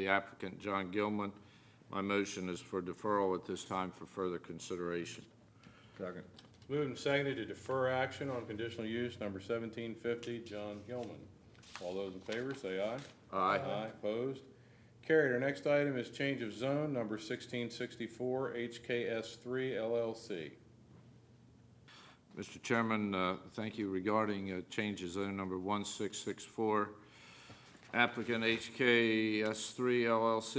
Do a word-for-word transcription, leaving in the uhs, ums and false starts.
the applicant, John Gilman. My motion is for deferral at this time for further consideration. Second. Moved and seconded to defer action on conditional use number seventeen fifty, John Gilman. All those in favor say aye. Aye. Aye, opposed? Carried. Our next item is change of zone number sixteen sixty-four, H K S three L L C. Mister Chairman, uh, thank you regarding uh, change of zone number one six six four. Applicant H K S three L L C